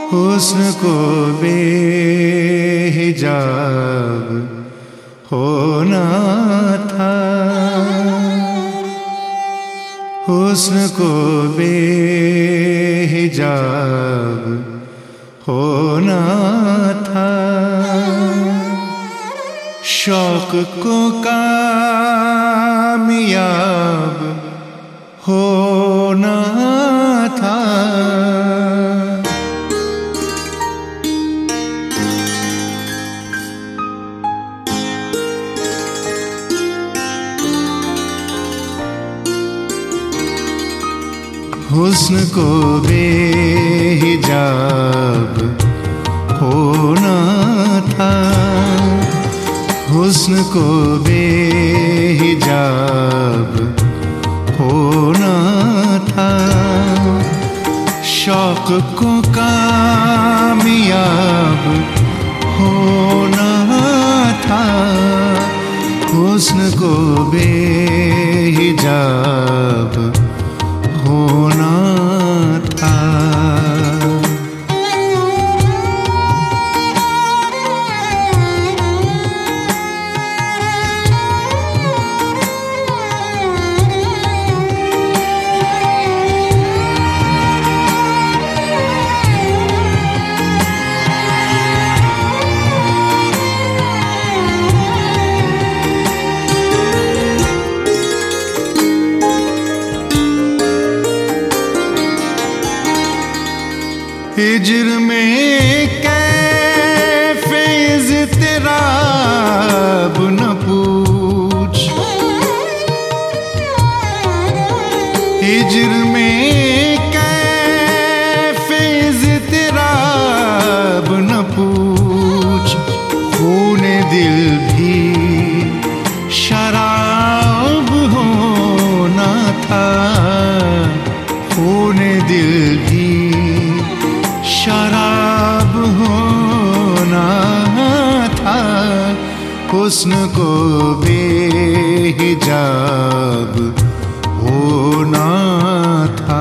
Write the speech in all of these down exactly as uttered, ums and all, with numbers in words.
हुस्न को बेहिजाब होना था, हुस्न को बेहिजाब होना था, शौक को कामयाब होना था। हुस्न को बेहिजाब होना था, हुस्न को बेहिजाब होना था, शौक को कामयाब होना था, हुस्न को बेहिजाब होना था। हिज्र में कैफ़े इज़्तिराब न पूछ, हिज्र में कैफ़े इज़्तिराब न पूछ, खूने दिल भी शराब होना था, खूने दिल भी शराब होना था, हुस्न को बेहिजाब होना था।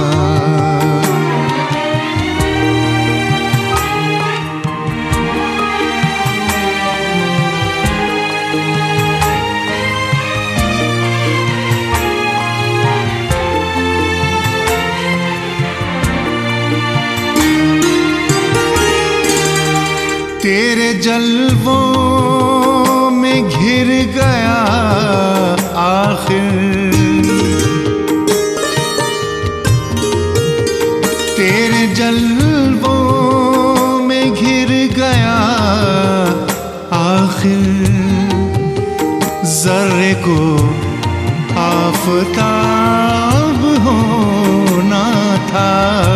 तेरे जलवों में घिर गया आखिर, तेरे जलवों में घिर गया आखिर, ज़र्रे को आफ़ताब होना था,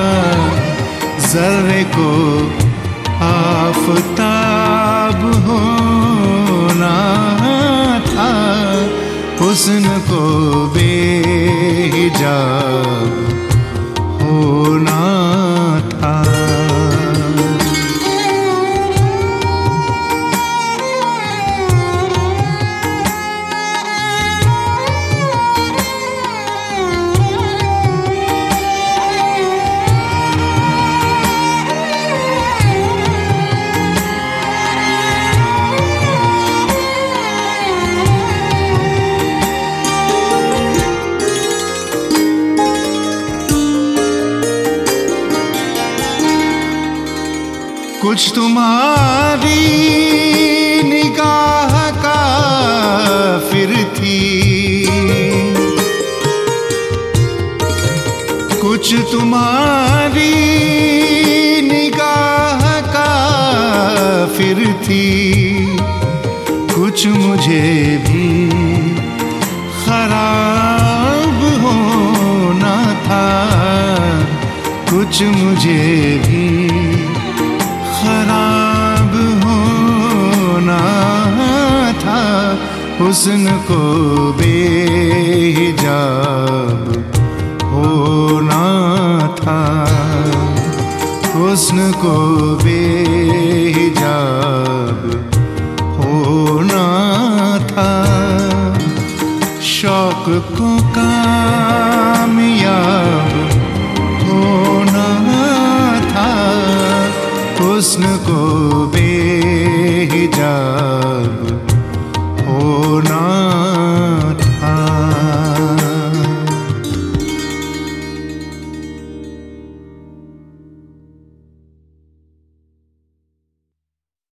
ज़र्रे को आफ़ताब होना था, हुस्न को बेहिजाब होना था। कुछ तुम्हारी निगाह का फिर थी, कुछ तुम्हारी निगाह का फिर थी, कुछ मुझे भी खराब होना था, कुछ मुझे भी खराब होना था, हुस्न को बेहिजाब होना था, हुस्न को बेहिजाब होना था, शौक को कामयाब होना था। हुस्न को बेहिजाब होना